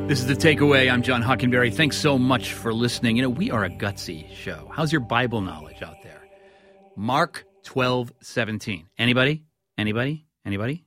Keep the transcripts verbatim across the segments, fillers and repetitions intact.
This is The Takeaway. I'm John Hockenberry. Thanks so much for listening. You know, we are a gutsy show. How's your Bible knowledge out there? Mark twelve seventeen. Anybody? Anybody? Anybody?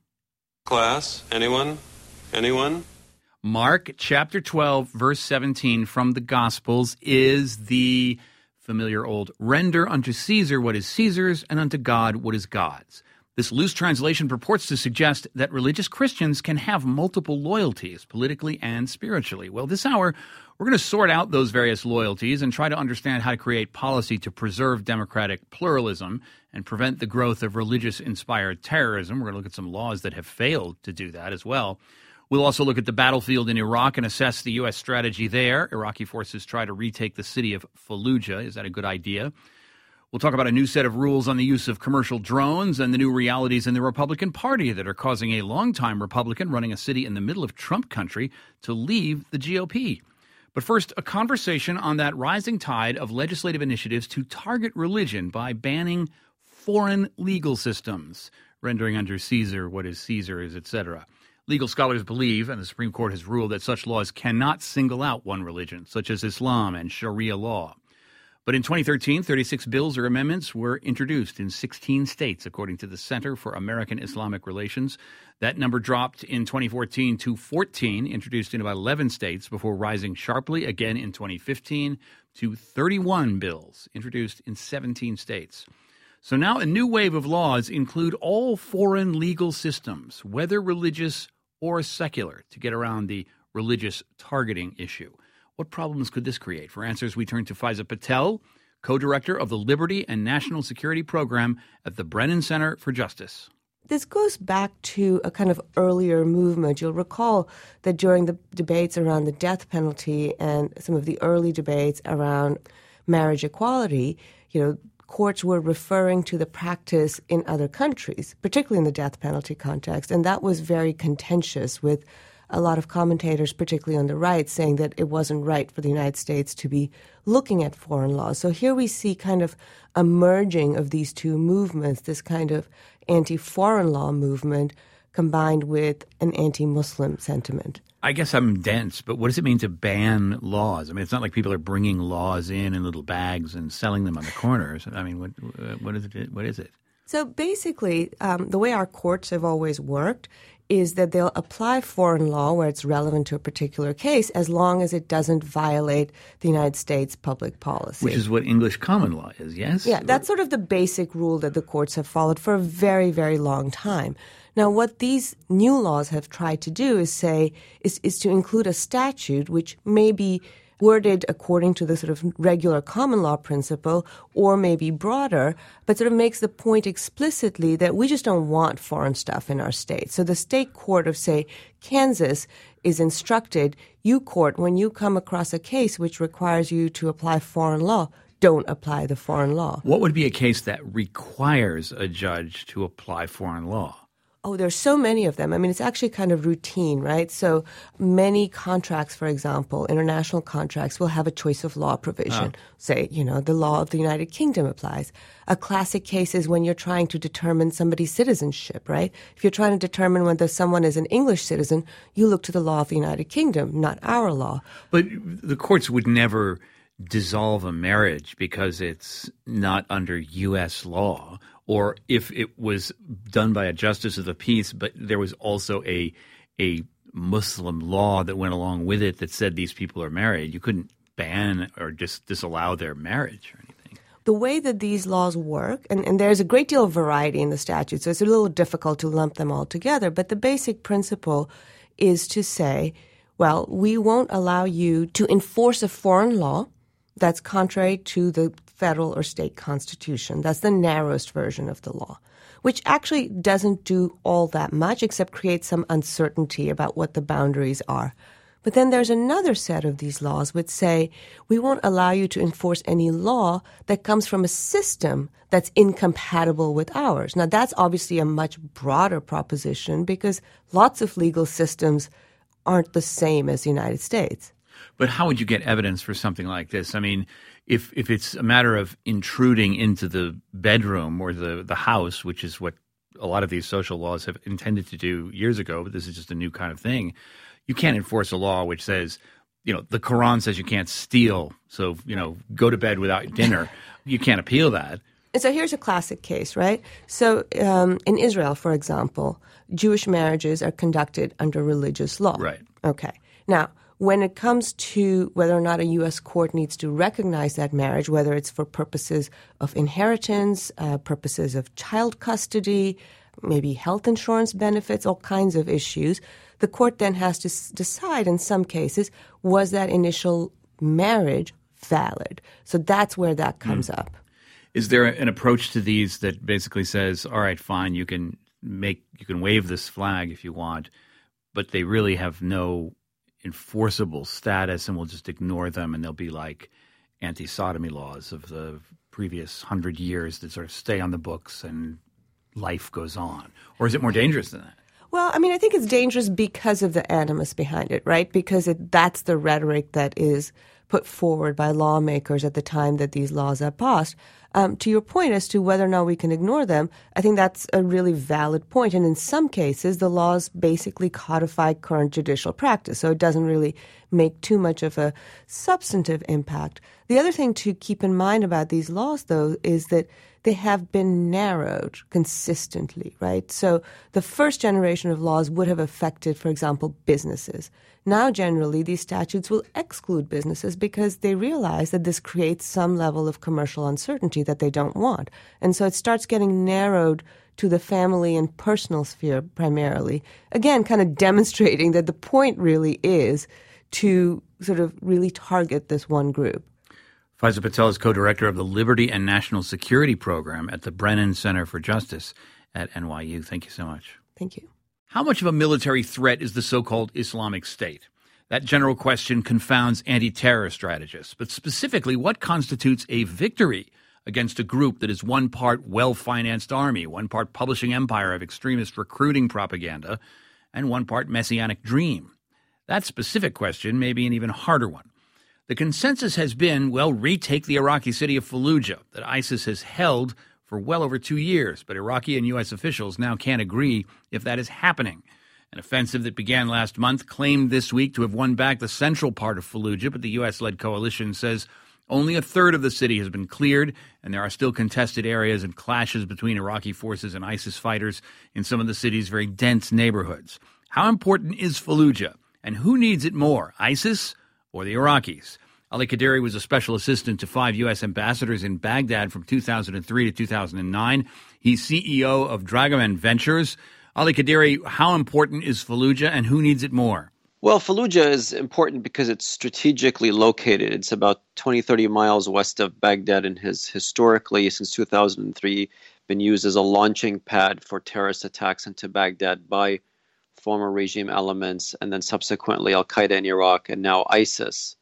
Class? Anyone? Anyone? Mark chapter twelve, verse seventeen from the Gospels is the familiar old render unto Caesar what is Caesar's and unto God what is God's. This loose translation purports to suggest that religious Christians can have multiple loyalties, politically and spiritually. Well, this hour, we're going to sort out those various loyalties and try to understand how to create policy to preserve democratic pluralism and prevent the growth of religious-inspired terrorism. We're going to look at some laws that have failed to do that as well. We'll also look at the battlefield in Iraq and assess the U S strategy there. Iraqi forces try to retake the city of Fallujah. Is that a good idea? We'll talk about a new set of rules on the use of commercial drones and the new realities in the Republican Party that are causing a longtime Republican running a city in the middle of Trump country to leave the G O P. But first, a conversation on that rising tide of legislative initiatives to target religion by banning foreign legal systems, rendering under Caesar what is Caesar's, et cetera. Legal scholars believe, and the Supreme Court has ruled, that such laws cannot single out one religion, such as Islam and Sharia law. But in twenty thirteen, thirty-six bills or amendments were introduced in sixteen states, according to the Center for American Islamic Relations. That number dropped in twenty fourteen to fourteen, introduced in about eleven states, before rising sharply again in twenty fifteen to thirty-one bills, introduced in seventeen states. So now a new wave of laws include all foreign legal systems, whether religious or secular, to get around the religious targeting issue. What problems could this create? For answers, we turn to Faiza Patel, co-director of the Liberty and National Security Program at the Brennan Center for Justice. This goes back to a kind of earlier movement. You'll recall that during the debates around the death penalty and some of the early debates around marriage equality, you know, courts were referring to the practice in other countries, particularly in the death penalty context, and that was very contentious with a lot of commentators, particularly on the right, saying that it wasn't right for the United States to be looking at foreign laws. So here we see kind of a merging of these two movements, this kind of anti-foreign law movement combined with an anti-Muslim sentiment. I guess I'm dense, but what does it mean to ban laws? I mean, it's not like people are bringing laws in in little bags and selling them on the corners. I mean, what what is it? What is it? So basically, um, the way our courts have always worked is that they'll apply foreign law where it's relevant to a particular case as long as it doesn't violate the United States public policy. Which is what English common law is, yes? Yeah, that's sort of the basic rule that the courts have followed for a very, very long time. Now, what these new laws have tried to do is say, is, is to include a statute which may be worded according to the sort of regular common law principle or maybe broader, but sort of makes the point explicitly that we just don't want foreign stuff in our state. So the state court of, say, Kansas is instructed, you court, when you come across a case which requires you to apply foreign law, don't apply the foreign law. What would be a case that requires a judge to apply foreign law? Oh, there's so many of them. I mean, it's actually kind of routine, right? So many contracts, for example, international contracts will have a choice of law provision. Oh. Say, you know, the law of the United Kingdom applies. A classic case is when you're trying to determine somebody's citizenship, right? If you're trying to determine whether someone is an English citizen, you look to the law of the United Kingdom, not our law. But the courts would never dissolve a marriage because it's not under U S law, or if it was done by a justice of the peace, but there was also a a Muslim law that went along with it that said these people are married. You couldn't ban or just disallow their marriage or anything. The way that these laws work, and, and there's a great deal of variety in the statute, so it's a little difficult to lump them all together, but the basic principle is to say, well, we won't allow you to enforce a foreign law that's contrary to the federal or state constitution. That's the narrowest version of the law, which actually doesn't do all that much except create some uncertainty about what the boundaries are. But then there's another set of these laws which say we won't allow you to enforce any law that comes from a system that's incompatible with ours. Now, that's obviously a much broader proposition because lots of legal systems aren't the same as the United States. But how would you get evidence for something like this? I mean, if if it's a matter of intruding into the bedroom or the, the house, which is what a lot of these social laws have intended to do years ago, but this is just a new kind of thing. You can't enforce a law which says, you know, the Quran says you can't steal, so, you know, go to bed without dinner. You can't appeal that. And so here's a classic case, right? So um, in Israel, for example, Jewish marriages are conducted under religious law. Right. Okay. Now, when it comes to whether or not a U S court needs to recognize that marriage, whether it's for purposes of inheritance, uh, purposes of child custody, maybe health insurance benefits, all kinds of issues, the court then has to s- decide in some cases, was that initial marriage valid? So that's where that comes mm. up. Is there an approach to these that basically says, all right, fine, you can make you can wave this flag if you want, but they really have no enforceable status, and we'll just ignore them, and they'll be like anti-sodomy laws of the previous hundred years that sort of stay on the books and life goes on? Or is it more dangerous than that? Well, I mean, I think it's dangerous because of the animus behind it, right? Because it, that's the rhetoric that is put forward by lawmakers at the time that these laws are passed. Um, to your point as to whether or not we can ignore them, I think that's a really valid point. And in some cases, the laws basically codify current judicial practice, so it doesn't really make too much of a substantive impact. The other thing to keep in mind about these laws, though, is that they have been narrowed consistently, right? So the first generation of laws would have affected, for example, businesses. Now, generally, these statutes will exclude businesses because they realize that this creates some level of commercial uncertainty that they don't want. And so it starts getting narrowed to the family and personal sphere primarily, again, kind of demonstrating that the point really is to sort of really target this one group. Faiza Patel is co-director of the Liberty and National Security Program at the Brennan Center for Justice at N Y U. Thank you so much. Thank you. How much of a military threat is the so-called Islamic State? That general question confounds anti-terror strategists. But specifically, what constitutes a victory against a group that is one part well-financed army, one part publishing empire of extremist recruiting propaganda, and one part messianic dream? That specific question may be an even harder one. The consensus has been, well, retake the Iraqi city of Fallujah that ISIS has held for well over two years, but Iraqi and U S officials now can't agree if that is happening. An offensive that began last month claimed this week to have won back the central part of Fallujah, but the U S-led coalition says only a third of the city has been cleared, and there are still contested areas and clashes between Iraqi forces and ISIS fighters in some of the city's very dense neighborhoods. How important is Fallujah, and who needs it more, ISIS or the Iraqis? Ali Qaderi was a special assistant to five U S ambassadors in Baghdad from two thousand three to two thousand nine. He's C E O of Dragoman Ventures. Ali Qaderi, how important is Fallujah and who needs it more? Well, Fallujah is important because it's strategically located. It's about twenty, thirty miles west of Baghdad and has historically, since two thousand three, been used as a launching pad for terrorist attacks into Baghdad by former regime elements and then subsequently Al-Qaeda in Iraq and now ISIS.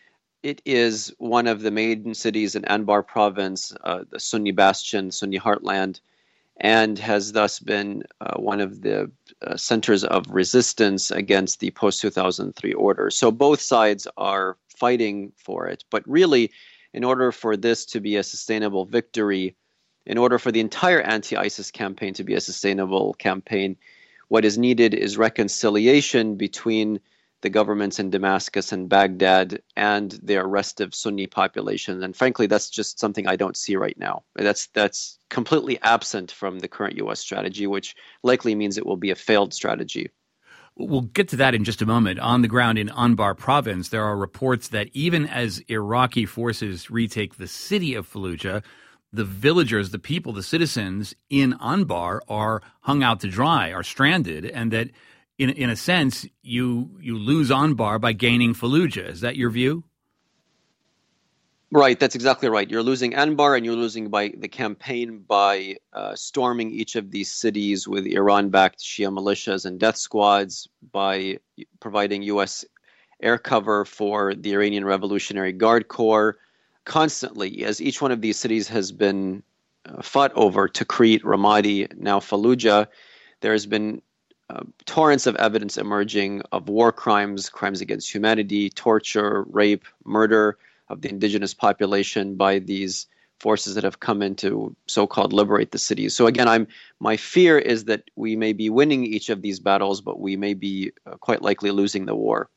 It is one of the main cities in Anbar province, uh, the Sunni bastion, Sunni heartland, and has thus been uh, one of the uh, centers of resistance against the post two thousand three order. So both sides are fighting for it. But really, in order for this to be a sustainable victory, in order for the entire anti-ISIS campaign to be a sustainable campaign, what is needed is reconciliation between the governments in Damascus and Baghdad and their restive Sunni population. And frankly, that's just something I don't see right now. That's that's completely absent from the current U S strategy, which likely means it will be a failed strategy. We'll get to that in just a moment. On the ground in Anbar province, there are reports that even as Iraqi forces retake the city of Fallujah, the villagers, the people, the citizens in Anbar are hung out to dry, are stranded, and that In in a sense, you you lose Anbar by gaining Fallujah. Is that your view? Right, that's exactly right. You're losing Anbar and you're losing by the campaign by uh, storming each of these cities with Iran-backed Shia militias and death squads, by providing U S air cover for the Iranian Revolutionary Guard Corps constantly, as each one of these cities has been uh, fought over, Tikrit, Ramadi, now Fallujah. There has been Uh, torrents of evidence emerging of war crimes, crimes against humanity, torture, rape, murder of the indigenous population by these forces that have come in to so-called liberate the cities. So again, I'm my fear is that we may be winning each of these battles, but we may be uh, quite likely losing the war.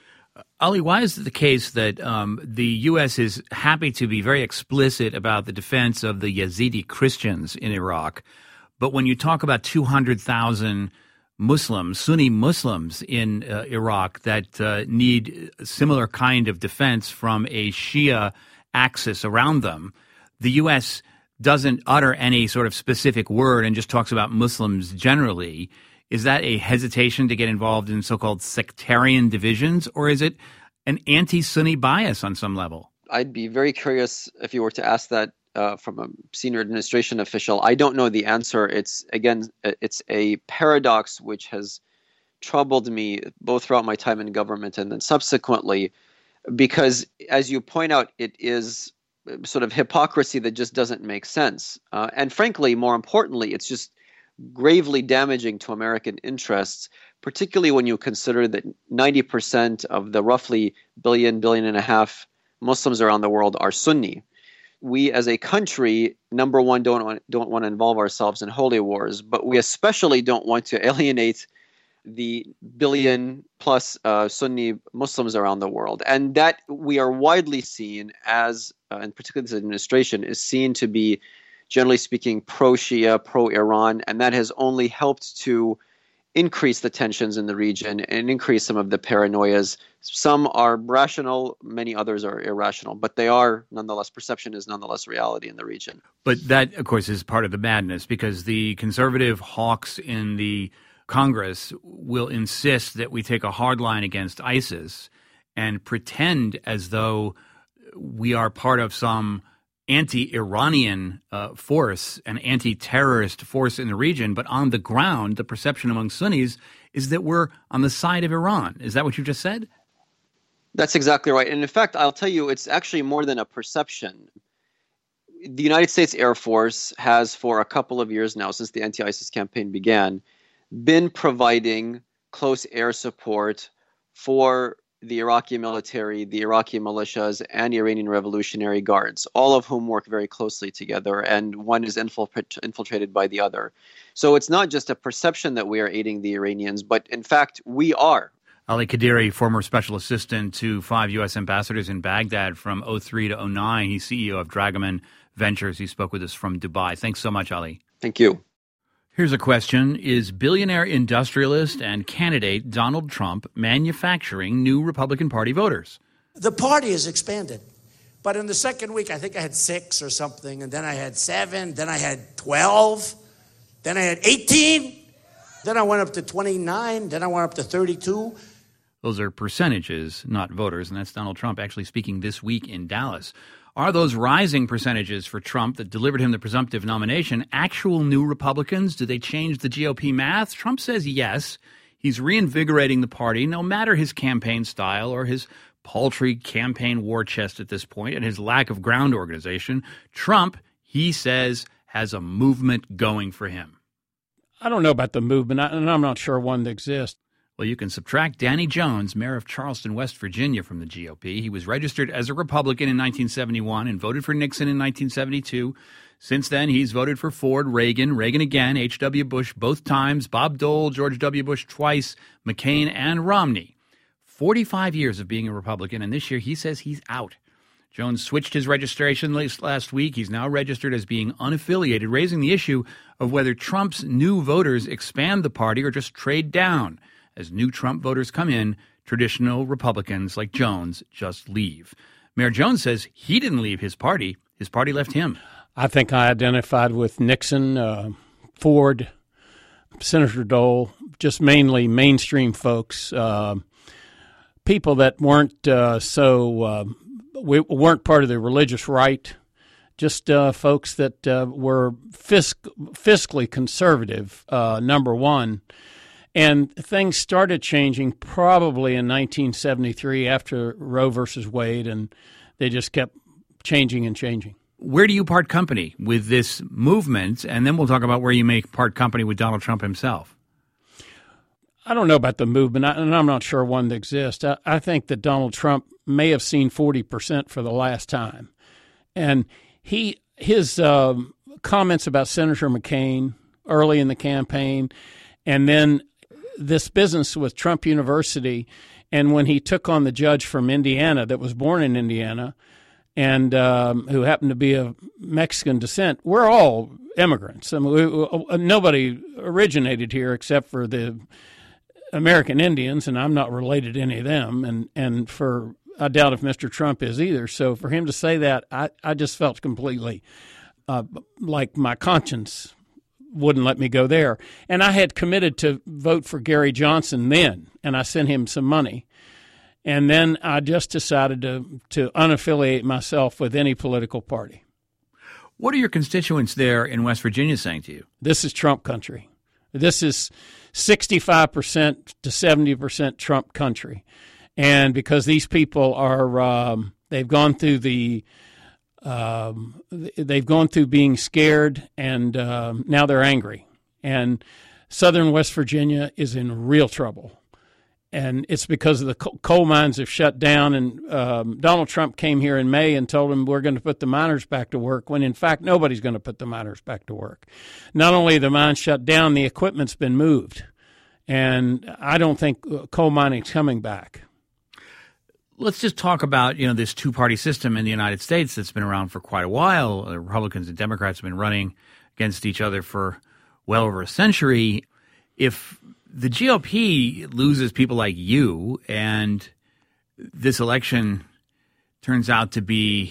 Ali, why is it the case that um, the U S is happy to be very explicit about the defense of the Yazidi Christians in Iraq, but when you talk about two hundred thousand Muslims, Sunni Muslims in uh, Iraq that uh, need a similar kind of defense from a Shia axis around them, the U S doesn't utter any sort of specific word and just talks about Muslims generally? Is that a hesitation to get involved in so-called sectarian divisions, or is it an anti-Sunni bias on some level? I'd be very curious if you were to ask that uh, from a senior administration official. I don't know the answer. It's, again, it's a paradox which has troubled me both throughout my time in government and then subsequently, because as you point out, it is sort of hypocrisy that just doesn't make sense. Uh, and frankly, more importantly, it's just gravely damaging to American interests, particularly when you consider that ninety percent of the roughly billion, billion and a half Muslims around the world are Sunni. We as a country, number one, don't want, don't want to involve ourselves in holy wars, but we especially don't want to alienate the billion plus uh, Sunni Muslims around the world. And that we are widely seen as, uh, and particularly this administration, is seen to be generally speaking, pro-Shia, pro-Iran, and that has only helped to increase the tensions in the region and increase some of the paranoias. Some are rational, many others are irrational, but they are nonetheless, perception is nonetheless reality in the region. But that, of course, is part of the madness, because the conservative hawks in the Congress will insist that we take a hard line against ISIS and pretend as though we are part of some anti-Iranian uh, force, an anti-terrorist force in the region, but on the ground, the perception among Sunnis is that we're on the side of Iran. Is that what you just said? That's exactly right. And in fact, I'll tell you, it's actually more than a perception. The United States Air Force has, for a couple of years now, since the anti-ISIS campaign began, been providing close air support for the Iraqi military, the Iraqi militias, and Iranian Revolutionary Guards, all of whom work very closely together, and one is infiltrate, infiltrated by the other. So it's not just a perception that we are aiding the Iranians, but in fact, we are. Ali Qadiri, former special assistant to five U S ambassadors in Baghdad from oh three to oh nine. He's C E O of Dragoman Ventures. He spoke with us from Dubai. Thanks so much, Ali. Thank you. Here's a question. Is billionaire industrialist and candidate Donald Trump manufacturing new Republican Party voters? The party has expanded. But in the second week, I think I had six or something, and then I had seven, then I had twelve, then I had eighteen, then I went up to twenty-nine, then I went up to thirty-two. Those are percentages, not voters, and that's Donald Trump actually speaking this week in Dallas. Are those rising percentages for Trump that delivered him the presumptive nomination actual new Republicans? Do they change the G O P math? Trump says yes. He's reinvigorating the party, no matter his campaign style or his paltry campaign war chest at this point and his lack of ground organization. Trump, he says, has a movement going for him. I don't know about the movement, and I'm not sure one that exists. Well, you can subtract Danny Jones, mayor of Charleston, West Virginia, from the G O P. He was registered as a Republican in nineteen seventy-one and voted for Nixon in nineteen seventy-two. Since then, he's voted for Ford, Reagan, Reagan again, H W. Bush both times, Bob Dole, George W. Bush twice, McCain, and Romney. forty-five years of being a Republican, and this year he says he's out. Jones switched his registration last week. He's now registered as being unaffiliated, raising the issue of whether Trump's new voters expand the party or just trade down. As new Trump voters come in, traditional Republicans like Jones just leave. Mayor Jones says he didn't leave his party. His party left him. I think I identified with Nixon, uh, Ford, Senator Dole, just mainly mainstream folks, uh, people that weren't uh, so uh, we weren't part of the religious right, just uh, folks that uh, were fisc- fiscally conservative, uh, number one. And things started changing probably in nineteen seventy-three after Roe versus Wade, and they just kept changing and changing. Where do you part company with this movement? And then we'll talk about where you may part company with Donald Trump himself. I don't know about the movement, and I'm not sure one that exists. I, I think that Donald Trump may have seen forty percent for the last time. And he his um, comments about Senator McCain early in the campaign, and then this business with Trump University, and when he took on the judge from Indiana that was born in Indiana and um, who happened to be of Mexican descent. We're all immigrants. I mean, we, we, nobody originated here except for the American Indians, and I'm not related to any of them, and, and for I doubt if Mister Trump is either. So for him to say that, I, I just felt completely uh, like my conscience wouldn't let me go there. And I had committed to vote for Gary Johnson then, and I sent him some money. And then I just decided to, to unaffiliate myself with any political party. What are your constituents there in West Virginia saying to you? This is Trump country. This is sixty-five percent to seventy percent Trump country. And because these people are, um, they've gone through the, um, they've gone through being scared, and um, now they're angry. And southern West Virginia is in real trouble. And it's because of the coal mines have shut down. And um, Donald Trump came here in May and told them we're going to put the miners back to work, when in fact nobody's going to put the miners back to work. Not only are the mines shut down, the equipment's been moved. And I don't think coal mining's coming back. Let's just talk about, you know, this two-party system in the United States that's been around for quite a while. The Republicans and Democrats have been running against each other for well over a century. If the G O P loses people like you and this election turns out to be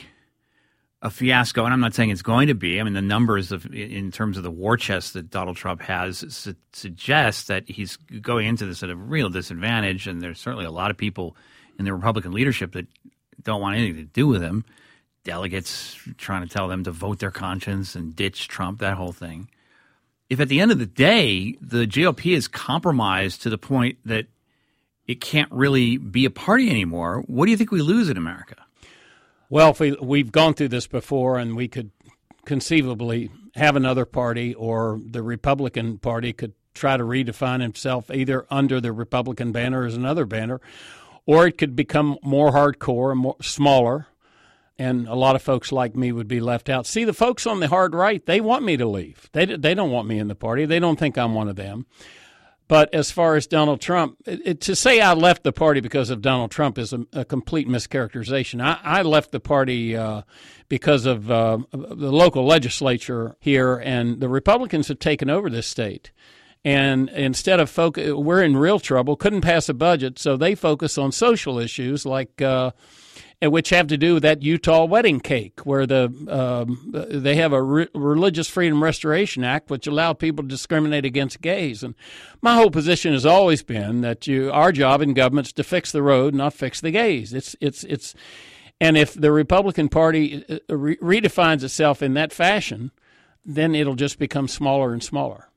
a fiasco, and I'm not saying it's going to be. I mean, the numbers of in terms of the war chest that Donald Trump has su- suggest that he's going into this at a real disadvantage, and there's certainly a lot of people in the Republican leadership that don't want anything to do with him. Delegates trying to tell them to vote their conscience and ditch Trump, that whole thing. If at the end of the day, the G O P is compromised to the point that it can't really be a party anymore, what do you think we lose in America? Well, if we, we've gone through this before, and we could conceivably have another party, or the Republican Party could try to redefine himself either under the Republican banner or as another banner, or it could become more hardcore and more smaller, and a lot of folks like me would be left out. See, the folks on the hard right, they want me to leave. They they don't want me in the party. They don't think I'm one of them. But as far as Donald Trump, it, it, to say I left the party because of Donald Trump is a, a complete mischaracterization. I, I left the party uh, because of uh, the local legislature here, and the Republicans have taken over this state. And instead of focus, we're in real trouble, couldn't pass a budget, so they focus on social issues like uh, which have to do with that Utah wedding cake, where the um, they have a Re- Religious Freedom Restoration Act, which allowed people to discriminate against gays. And my whole position has always been that you, our job in government is to fix the road, not fix the gays. It's it's it's, and if the Republican Party re- redefines itself in that fashion, then it'll just become smaller and smaller.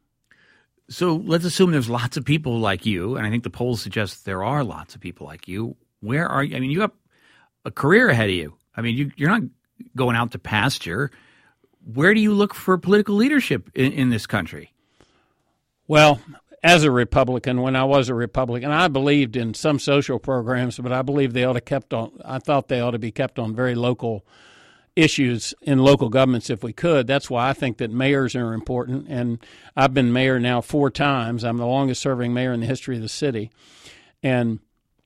So let's assume there's lots of people like you, and I think the polls suggest there are lots of people like you. Where are you? I mean, you have a career ahead of you. I mean, you, you're not going out to pasture. Where do you look for political leadership in, in this country? Well, as a Republican, when I was a Republican, I believed in some social programs, but I believe they ought to kept on. I thought they ought to be kept on very local issues in local governments if we could. That's why I think that mayors are important, and I've been mayor now four times. I'm the longest serving mayor in the history of the city, and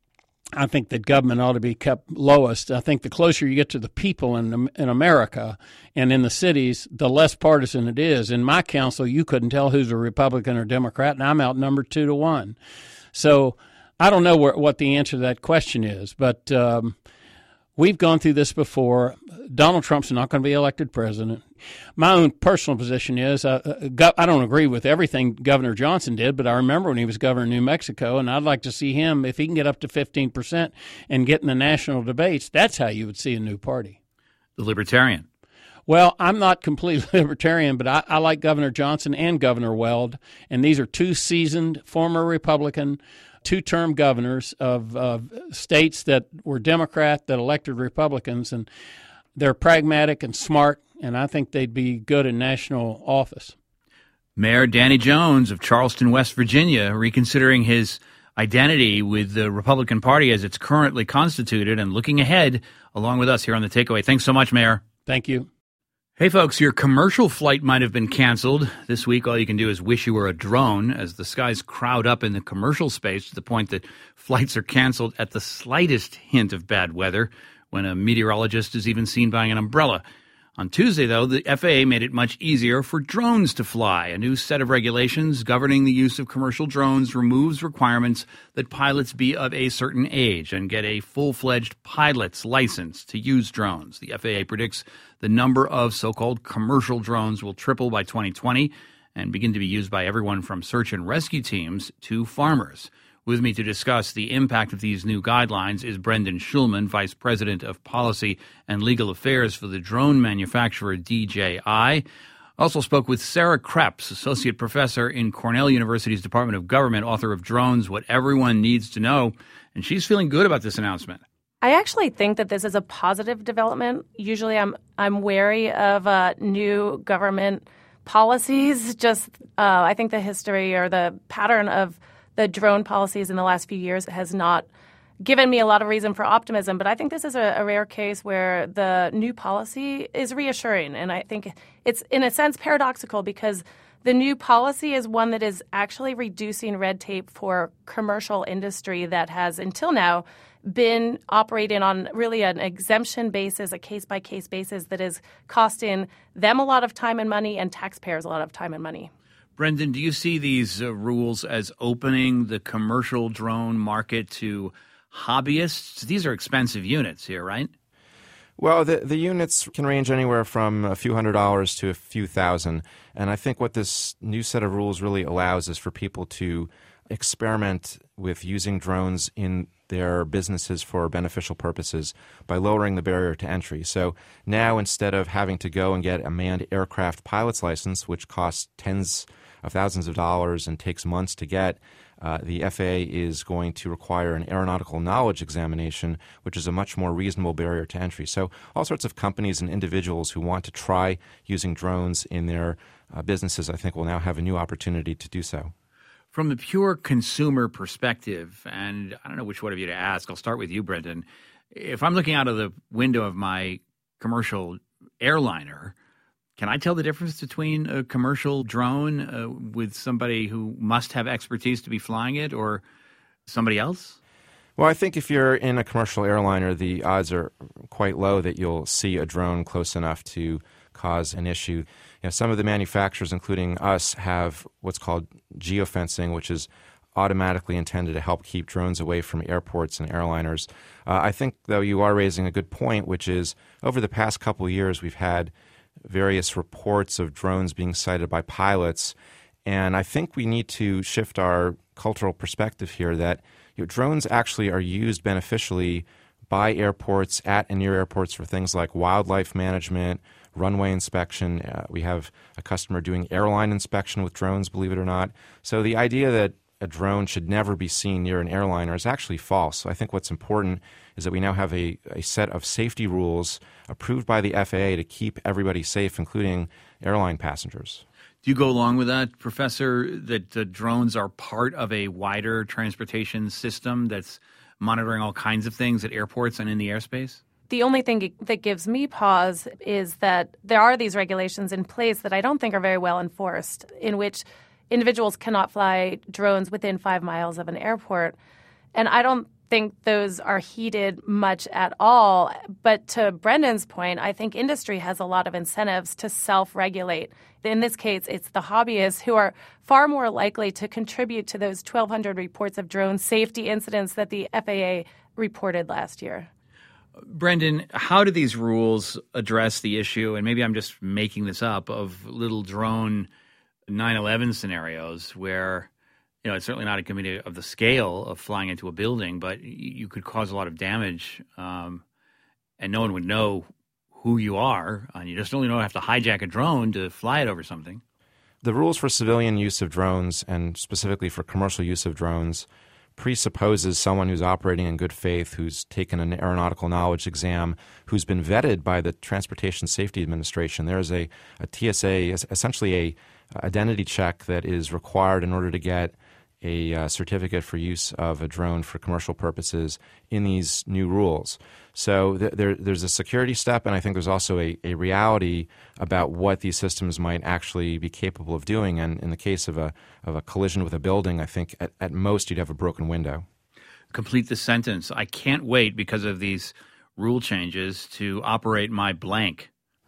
I think that government ought to be kept lowest. I think the closer you get to the people in in America and in the cities, the less partisan it is. In my council, you couldn't tell who's a Republican or Democrat, and I'm outnumbered two to one. So I don't know where, what the answer to that question is, but um, we've gone through this before. Donald Trump's not going to be elected president. My own personal position is uh, I don't agree with everything Governor Johnson did, but I remember when he was governor of New Mexico, and I'd like to see him, if he can get up to fifteen percent and get in the national debates, that's how you would see a new party. The Libertarian. Well, I'm not completely libertarian, but I, I like Governor Johnson and Governor Weld, and these are two seasoned former Republican two-term governors of uh, states that were Democrat that elected Republicans, and they're pragmatic and smart, and I think they'd be good in national office. Mayor Danny Jones of Charleston, West Virginia, reconsidering his identity with the Republican Party as it's currently constituted and looking ahead along with us here on The Takeaway. Thanks so much, Mayor. Thank you. Hey folks, your commercial flight might have been canceled. This week, all you can do is wish you were a drone as the skies crowd up in the commercial space to the point that flights are canceled at the slightest hint of bad weather, when a meteorologist is even seen buying an umbrella. On Tuesday, though, the F A A made it much easier for drones to fly. A new set of regulations governing the use of commercial drones removes requirements that pilots be of a certain age and get a full-fledged pilot's license to use drones. The F A A predicts the number of so-called commercial drones will triple by twenty twenty and begin to be used by everyone from search and rescue teams to farmers. With me to discuss the impact of these new guidelines is Brendan Schulman, Vice President of Policy and Legal Affairs for the drone manufacturer D J I. Also spoke with Sarah Kreps, Associate Professor in Cornell University's Department of Government, author of Drones, What Everyone Needs to Know, and she's feeling good about this announcement. I actually think that this is a positive development. Usually I'm I'm wary of uh, new government policies. Just uh, I think the history or the pattern of the drone policies in the last few years has not given me a lot of reason for optimism. But I think this is a, a rare case where the new policy is reassuring. And I think it's, in a sense, paradoxical because the new policy is one that is actually reducing red tape for commercial industry that has, until now, been operating on really an exemption basis, a case-by-case basis that is costing them a lot of time and money and taxpayers a lot of time and money. Brendan, do you see these uh, rules as opening the commercial drone market to hobbyists? These are expensive units here, right? Well, the the units can range anywhere from a few hundred dollars to a few thousand. And I think what this new set of rules really allows is for people to experiment with using drones in their businesses for beneficial purposes by lowering the barrier to entry. So now, instead of having to go and get a manned aircraft pilot's license, which costs tens of thousands of dollars and takes months to get, uh, the F A A is going to require an aeronautical knowledge examination, which is a much more reasonable barrier to entry. So all sorts of companies and individuals who want to try using drones in their uh, businesses, I think, will now have a new opportunity to do so. From the pure consumer perspective, and I don't know which one of you to ask, I'll start with you, Brendan. If I'm looking out of the window of my commercial airliner, can I tell the difference between a commercial drone uh, with somebody who must have expertise to be flying it or somebody else? Well, I think if you're in a commercial airliner, the odds are quite low that you'll see a drone close enough to cause an issue. You know, some of the manufacturers, including us, have what's called geofencing, which is automatically intended to help keep drones away from airports and airliners. Uh, I think, though, you are raising a good point, which is over the past couple of years, we've had various reports of drones being sighted by pilots, and I think we need to shift our cultural perspective here that you know, drones actually are used beneficially by airports, at and near airports, for things like wildlife management, runway inspection. Uh, we have a customer doing airline inspection with drones, believe it or not. So the idea that a drone should never be seen near an airliner is actually false. So I think what's important is that we now have a, a set of safety rules approved by the F A A to keep everybody safe, including airline passengers. Do you go along with that, Professor, that uh, drones are part of a wider transportation system that's monitoring all kinds of things at airports and in the airspace? The only thing that gives me pause is that there are these regulations in place that I don't think are very well enforced, in which individuals cannot fly drones within five miles of an airport. And I don't think those are heeded much at all. But to Brendan's point, I think industry has a lot of incentives to self-regulate. In this case, it's the hobbyists who are far more likely to contribute to those twelve hundred reports of drone safety incidents that the F A A reported last year. Brendan, how do these rules address the issue, and maybe I'm just making this up, of little drone nine eleven scenarios where, you know, it's certainly not a committee of the scale of flying into a building, but you could cause a lot of damage, um, and no one would know who you are, and you just only don't have to hijack a drone to fly it over something. The rules for civilian use of drones, and specifically for commercial use of drones, presupposes someone who's operating in good faith, who's taken an aeronautical knowledge exam, who's been vetted by the Transportation Safety Administration. There is a, a T S A, essentially a identity check that is required in order to get a uh, certificate for use of a drone for commercial purposes in these new rules. So th- there, there's a security step, and I think there's also a, a reality about what these systems might actually be capable of doing. And in the case of a of a collision with a building, I think at, at most you'd have a broken window. Complete the sentence. I can't wait because of these rule changes to operate my blank.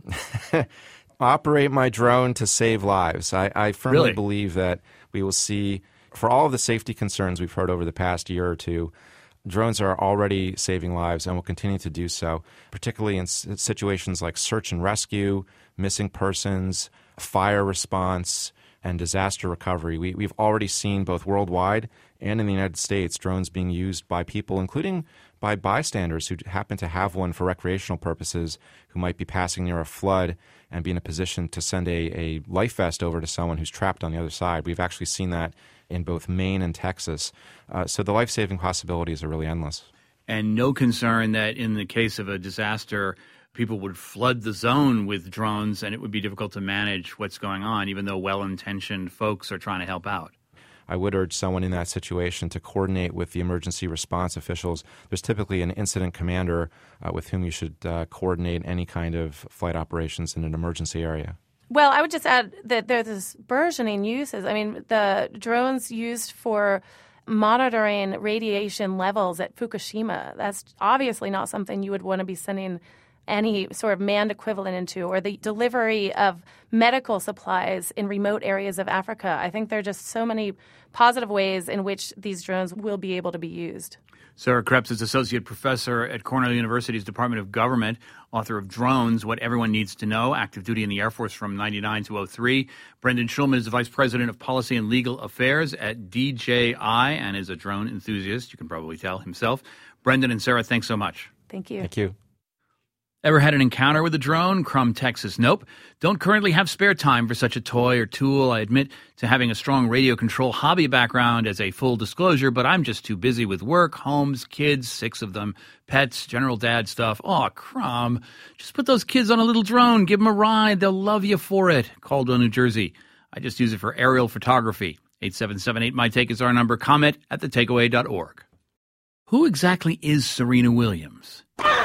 Operate my drone to save lives. I, I firmly Really? believe that we will see, for all of the safety concerns we've heard over the past year or two, drones are already saving lives and will continue to do so, particularly in s- situations like search and rescue, missing persons, fire response, and disaster recovery. We, we've already seen both worldwide and in the United States drones being used by people, including by bystanders who happen to have one for recreational purposes, who might be passing near a flood and be in a position to send a, a life vest over to someone who's trapped on the other side. We've actually seen that in both Maine and Texas. Uh, so the life-saving possibilities are really endless. And no concern that in the case of a disaster, people would flood the zone with drones and it would be difficult to manage what's going on, even though well-intentioned folks are trying to help out. I would urge someone in that situation to coordinate with the emergency response officials. There's typically an incident commander uh, with whom you should uh, coordinate any kind of flight operations in an emergency area. Well, I would just add that there's this burgeoning uses. I mean, the drones used for monitoring radiation levels at Fukushima, that's obviously not something you would want to be sending any sort of manned equivalent into, or the delivery of medical supplies in remote areas of Africa. I think there are just so many positive ways in which these drones will be able to be used. Sarah Krebs is Associate Professor at Cornell University's Department of Government, author of Drones, What Everyone Needs to Know, active duty in the Air Force from ninety-nine to oh three. Brendan Schulman is the Vice President of Policy and Legal Affairs at D J I and is a drone enthusiast, you can probably tell himself. Brendan and Sarah, thanks so much. Thank you. Thank you. Ever had an encounter with a drone? Crum, Texas. Nope. Don't currently have spare time for such a toy or tool. I admit to having a strong radio control hobby background as a full disclosure, but I'm just too busy with work, homes, kids, six of them, pets, general dad stuff. Oh, Crum. Just put those kids on a little drone. Give them a ride. They'll love you for it. Caldwell, New Jersey. I just use it for aerial photography. eight seven seven eight, my take is our number. Comment at the takeaway dot org. Who exactly is Serena Williams?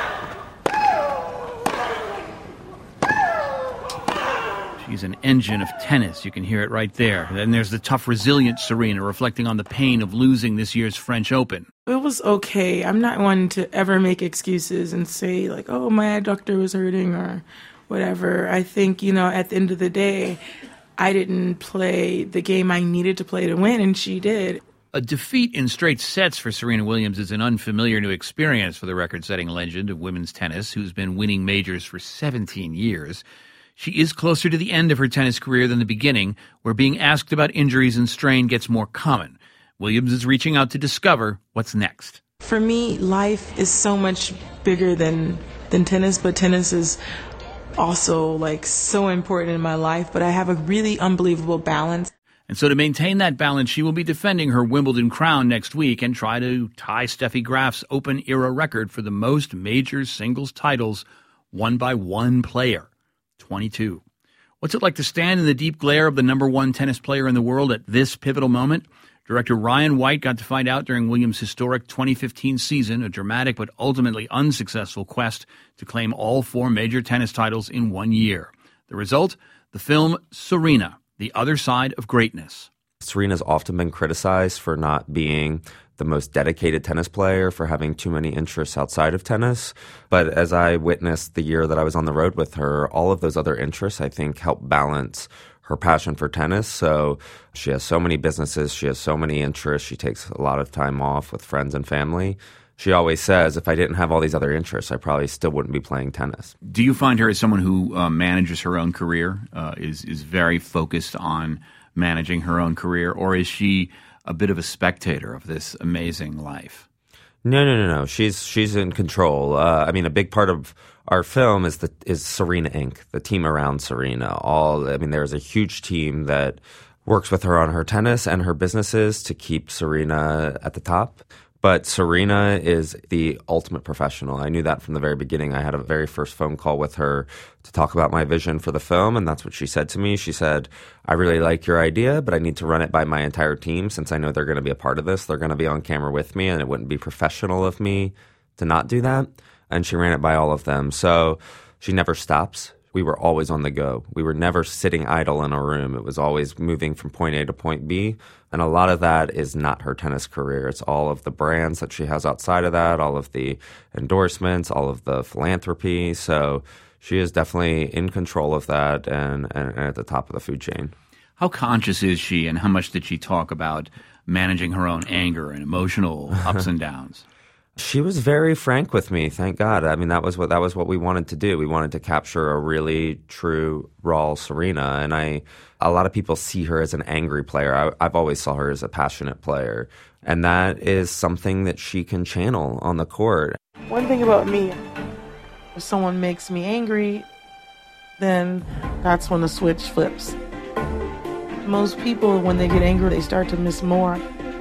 She's an engine of tennis. You can hear it right there. Then there's the tough, resilient Serena, reflecting on the pain of losing this year's French Open. It was okay. I'm not one to ever make excuses and say, like, oh, my adductor was hurting or whatever. I think, you know, at the end of the day, I didn't play the game I needed to play to win, and she did. A defeat in straight sets for Serena Williams is an unfamiliar new experience for the record-setting legend of women's tennis, who's been winning majors for seventeen years. She is closer to the end of her tennis career than the beginning, where being asked about injuries and strain gets more common. Williams is reaching out to discover what's next. For me, life is so much bigger than, than tennis, but tennis is also, like, so important in my life. But I have a really unbelievable balance. And so to maintain that balance, she will be defending her Wimbledon crown next week and try to tie Steffi Graf's Open-era record for the most major singles titles won by one player. twenty-two. What's it like to stand in the deep glare of the number one tennis player in the world at this pivotal moment? Director Ryan White got to find out during Williams' historic twenty fifteen season, a dramatic but ultimately unsuccessful quest to claim all four major tennis titles in one year. The result? The film Serena, The Other Side of Greatness. Serena's often been criticized for not being the most dedicated tennis player, for having too many interests outside of tennis. But as I witnessed the year that I was on the road with her, all of those other interests, I think, help balance her passion for tennis. So she has so many businesses, she has so many interests, she takes a lot of time off with friends and family. She always says, if I didn't have all these other interests, I probably still wouldn't be playing tennis. Do you find her as someone who uh, manages her own career, uh, is, is very focused on managing her own career, or is she a bit of a spectator of this amazing life? No, no, no, no. She's she's in control. Uh, I mean, a big part of our film is the is Serena Incorporated, the team around Serena. All I mean, there's a huge team that works with her on her tennis and her businesses to keep Serena at the top. But Serena is the ultimate professional. I knew that from the very beginning. I had a very first phone call with her to talk about my vision for the film, and that's what she said to me. She said, I really like your idea, but I need to run it by my entire team since I know they're going to be a part of this. They're going to be on camera with me, and it wouldn't be professional of me to not do that. And she ran it by all of them. So she never stops. We were always on the go. We were never sitting idle in a room. It was always moving from point A to point B. And a lot of that is not her tennis career. It's all of the brands that she has outside of that, all of the endorsements, all of the philanthropy. So she is definitely in control of that and, and, and at the top of the food chain. How conscious is she, and how much did she talk about managing her own anger and emotional ups and downs? She was very frank with me, thank God. I mean, that was what that was what we wanted to do. We wanted to capture a really true, raw Serena. And I, a lot of people see her as an angry player. I, I've always saw her as a passionate player. And that is something that she can channel on the court. One thing about me, if someone makes me angry, then that's when the switch flips. Most people, when they get angry, they start to miss more.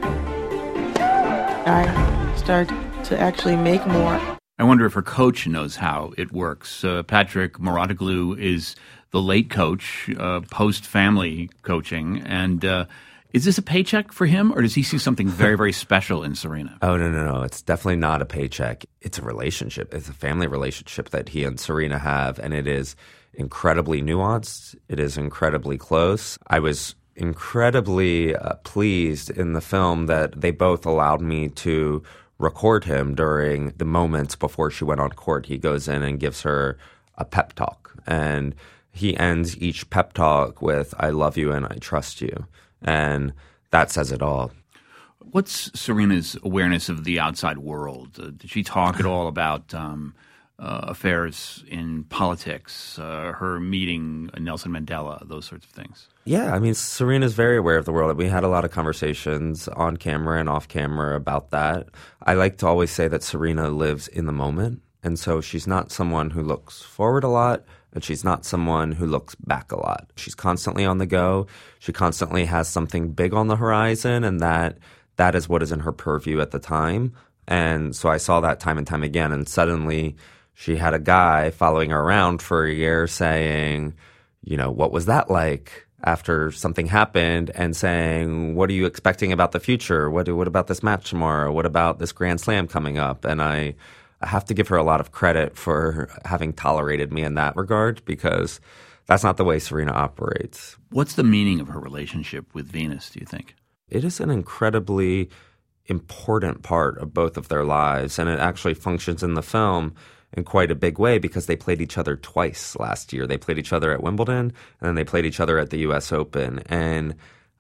I start to actually make more. I wonder if her coach knows how it works. Uh, Patrick Mouratoglou is the late coach, uh, post-family coaching. And uh, is this a paycheck for him, or does he see something very, very special in Serena? Oh, no, no, no. It's definitely not a paycheck. It's a relationship. It's a family relationship that he and Serena have, and it is incredibly nuanced. It is incredibly close. I was incredibly uh, pleased in the film that they both allowed me to record him during the moments before she went on court. He goes in and gives her a pep talk, and he ends each pep talk with, I love you and I trust you. And that says it all. What's Serena's awareness of the outside world? Uh, did she talk at all about um, uh, affairs in politics, uh, her meeting Nelson Mandela, those sorts of things? Yeah, I mean, Serena's very aware of the world. We had a lot of conversations on camera and off camera about that. I like to always say that Serena lives in the moment. And so she's not someone who looks forward a lot, and she's not someone who looks back a lot. She's constantly on the go. She constantly has something big on the horizon, and that that is what is in her purview at the time. And so I saw that time and time again, and suddenly she had a guy following her around for a year saying, you know, what was that like? After something happened, and saying, what are you expecting about the future? What, what about this match tomorrow? What about this Grand Slam coming up? And I, I have to give her a lot of credit for having tolerated me in that regard, because that's not the way Serena operates. What's the meaning of her relationship with Venus, do you think? It is an incredibly important part of both of their lives, and it actually functions in the film in quite a big way because they played each other twice last year. They played each other at Wimbledon, and then they played each other at the U S Open. And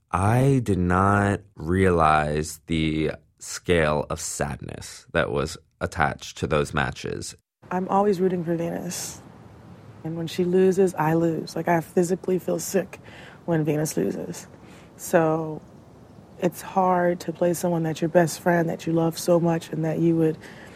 I did not realize the scale of sadness that was attached to those matches. I'm always rooting for Venus. And when she loses, I lose. Like, I physically feel sick when Venus loses. So it's hard to play someone that's your best friend, that you love so much, and that you would...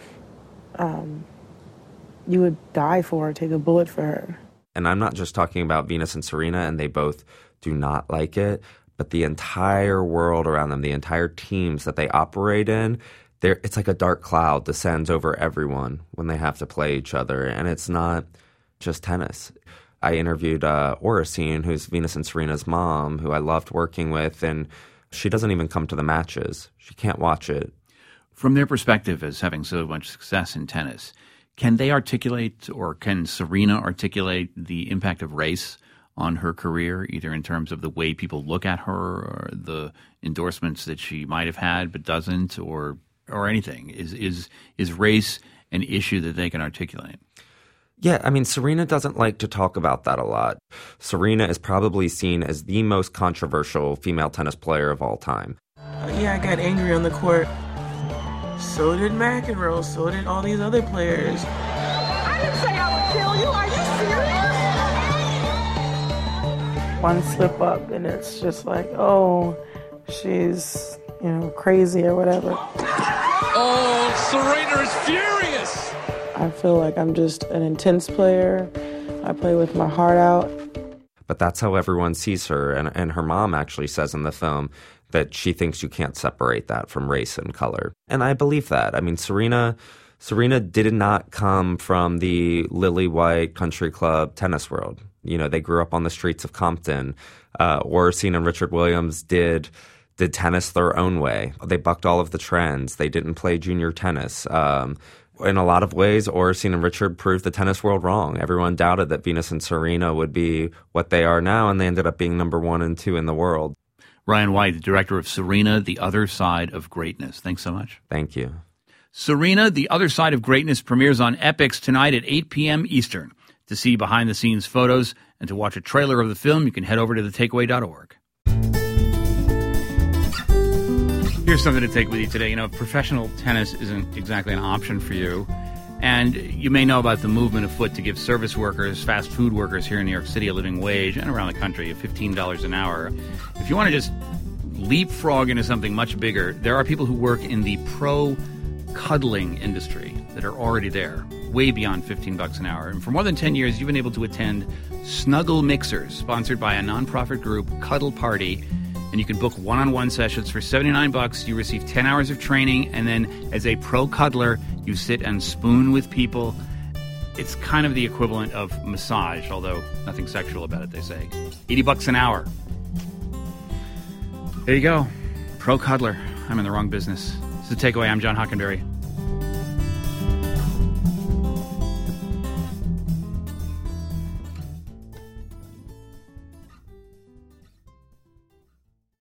Um, you would die for her, take a bullet for her. And I'm not just talking about Venus and Serena, and they both do not like it, but the entire world around them, the entire teams that they operate in, it's like a dark cloud descends over everyone when they have to play each other. And it's not just tennis. I interviewed uh, Oracene, who's Venus and Serena's mom, who I loved working with, and she doesn't even come to the matches. She can't watch it. From their perspective as having so much success in tennis, can they articulate, or can Serena articulate the impact of race on her career, either in terms of the way people look at her, or the endorsements that she might have had but doesn't, or or anything? Is is is race an issue that they can articulate? Yeah, I mean, Serena doesn't like to talk about that a lot. Serena is probably seen as the most controversial female tennis player of all time. Uh, yeah, I got angry on the court. So did McEnroe. So did all these other players. I didn't say I would kill you. Are you serious? One slip up, and it's just like, oh, she's, you know, crazy or whatever. Oh, Serena is furious. I feel like I'm just an intense player. I play with my heart out. But that's how everyone sees her. And, and her mom actually says in the film that she thinks you can't separate that from race and color. And I believe that. I mean, Serena Serena did not come from the lily white country club tennis world. You know, they grew up on the streets of Compton. Uh, Oracene and Richard Williams did did tennis their own way. They bucked all of the trends. They didn't play junior tennis. Um, in a lot of ways, Oracene and Richard proved the tennis world wrong. Everyone doubted that Venus and Serena would be what they are now, and they ended up being number one and two in the world. Ryan White, the director of Serena, The Other Side of Greatness. Thanks so much. Thank you. Serena, The Other Side of Greatness premieres on Epix tonight at eight p.m. Eastern. To see behind-the-scenes photos and to watch a trailer of the film, you can head over to the takeaway dot org. Here's something to take with you today. You know, professional tennis isn't exactly an option for you. And you may know about the movement afoot to give service workers, fast food workers here in New York City a living wage, and around the country of fifteen dollars an hour. If you want to just leapfrog into something much bigger, there are people who work in the pro cuddling industry that are already there, way beyond fifteen bucks an hour. And for more than ten years, you've been able to attend Snuggle Mixers, sponsored by a nonprofit group, Cuddle Party. And you can book one-on-one sessions for seventy-nine bucks. You receive ten hours of training, and then as a pro cuddler, you sit and spoon with people. It's kind of the equivalent of massage, although nothing sexual about it, they say. eighty bucks an hour. There you go. Pro cuddler. I'm in the wrong business. This is The Takeaway. I'm John Hockenberry.